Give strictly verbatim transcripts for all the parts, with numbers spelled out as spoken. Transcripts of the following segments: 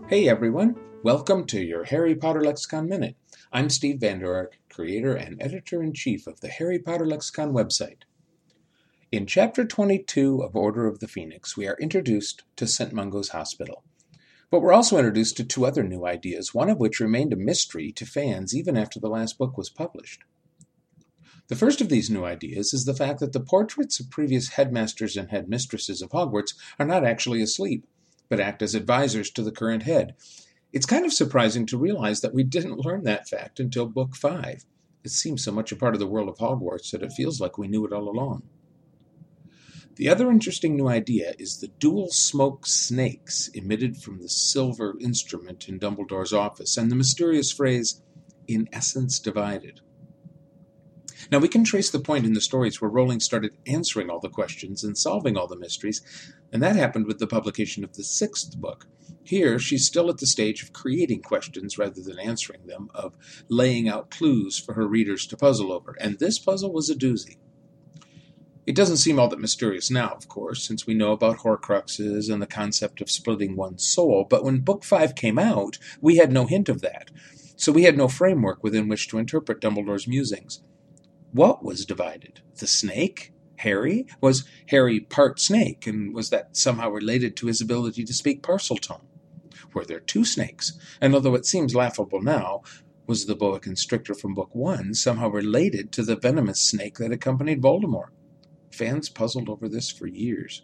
Hey everyone, welcome to your Harry Potter Lexicon Minute. I'm Steve Vander Ark, creator and editor-in-chief of the Harry Potter Lexicon website. In Chapter twenty-two of Order of the Phoenix, we are introduced to Saint Mungo's Hospital. But we're also introduced to two other new ideas, one of which remained a mystery to fans even after the last book was published. The first of these new ideas is the fact that the portraits of previous headmasters and headmistresses of Hogwarts are not actually asleep, but act as advisors to the current head. It's kind of surprising to realize that we didn't learn that fact until Book five. It seems so much a part of the world of Hogwarts that it feels like we knew it all along. The other interesting new idea is the dual smoke snakes emitted from the silver instrument in Dumbledore's office, and the mysterious phrase, "in essence divided." Now, we can trace the point in the stories where Rowling started answering all the questions and solving all the mysteries, and that happened with the publication of the sixth book. Here, she's still at the stage of creating questions rather than answering them, of laying out clues for her readers to puzzle over, and this puzzle was a doozy. It doesn't seem all that mysterious now, of course, since we know about Horcruxes and the concept of splitting one's soul, but when Book five came out, we had no hint of that, so we had no framework within which to interpret Dumbledore's musings. What was divided? The snake? Harry? Was Harry part snake, and was that somehow related to his ability to speak Parseltongue? Were there two snakes? And although it seems laughable now, was the boa constrictor from Book one somehow related to the venomous snake that accompanied Voldemort? Fans puzzled over this for years.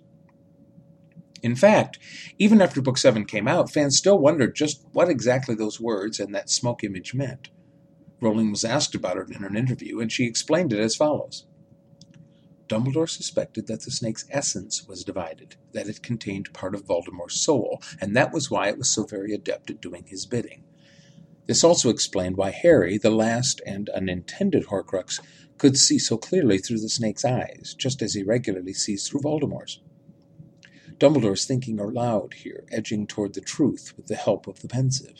In fact, even after Book seven came out, fans still wondered just what exactly those words and that smoke image meant. Rowling was asked about it in an interview, and she explained it as follows. Dumbledore suspected that the snake's essence was divided, that it contained part of Voldemort's soul, and that was why it was so very adept at doing his bidding. This also explained why Harry, the last and unintended Horcrux, could see so clearly through the snake's eyes, just as he regularly sees through Voldemort's. Dumbledore's thinking aloud here, edging toward the truth with the help of the Pensieve.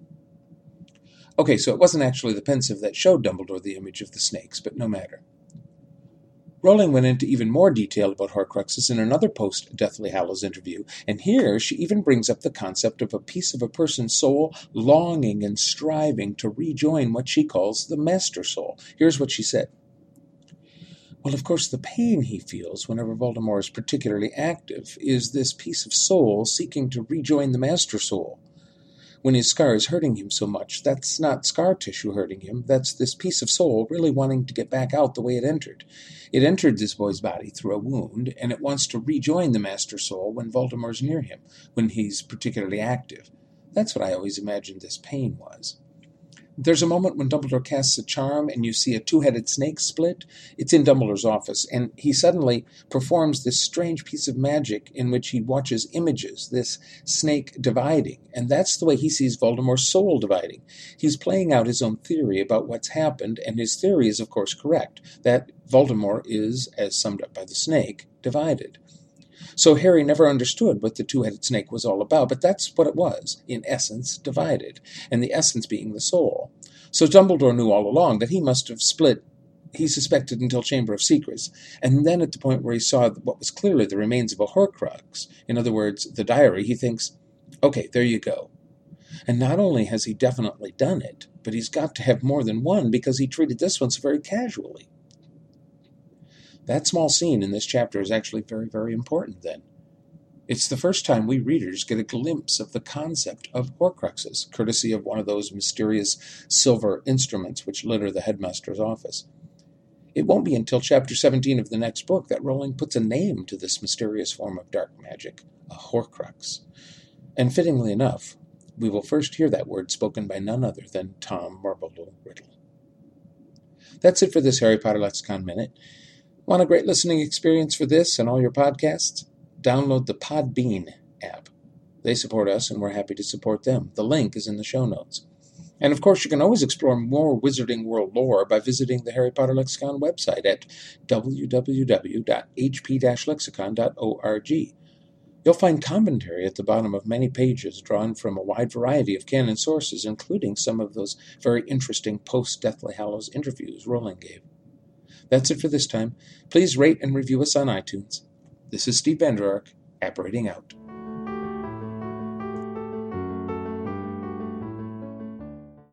Okay, so it wasn't actually the Pensieve that showed Dumbledore the image of the snakes, but no matter. Rowling went into even more detail about Horcruxes in another post-Deathly Hallows interview, and here she even brings up the concept of a piece of a person's soul longing and striving to rejoin what she calls the Master Soul. Here's what she said. Well, of course, the pain he feels whenever Voldemort is particularly active is this piece of soul seeking to rejoin the Master Soul. When his scar is hurting him so much, that's not scar tissue hurting him, that's this piece of soul really wanting to get back out the way it entered. It entered this boy's body through a wound, and it wants to rejoin the Master Soul when Voldemort's near him, when he's particularly active. That's what I always imagined this pain was. There's a moment when Dumbledore casts a charm and you see a two-headed snake split. It's in Dumbledore's office, and he suddenly performs this strange piece of magic in which he watches images, this snake dividing, and that's the way he sees Voldemort's soul dividing. He's playing out his own theory about what's happened, and his theory is, of course, correct, that Voldemort is, as summed up by the snake, divided. So Harry never understood what the two-headed snake was all about, but that's what it was, in essence, divided, and the essence being the soul. So Dumbledore knew all along that he must have split, he suspected until Chamber of Secrets, and then at the point where he saw what was clearly the remains of a Horcrux, in other words, the diary, he thinks, okay, there you go. And not only has he definitely done it, but he's got to have more than one because he treated this one so very casually. That small scene in this chapter is actually very, very important then. It's the first time we readers get a glimpse of the concept of Horcruxes, courtesy of one of those mysterious silver instruments which litter the headmaster's office. It won't be until chapter seventeen of the next book that Rowling puts a name to this mysterious form of dark magic, a Horcrux. And fittingly enough, we will first hear that word spoken by none other than Tom Marvolo Riddle. That's it for this Harry Potter Lexicon Minute. Want a great listening experience for this and all your podcasts? Download the Podbean app. They support us, and we're happy to support them. The link is in the show notes. And of course, you can always explore more Wizarding World lore by visiting the Harry Potter Lexicon website at w w w dot h p dash lexicon dot org. You'll find commentary at the bottom of many pages drawn from a wide variety of canon sources, including some of those very interesting post-Deathly Hallows interviews Rowling gave. That's it for this time. Please rate and review us on iTunes. This is Steve Vander Ark, apparating out.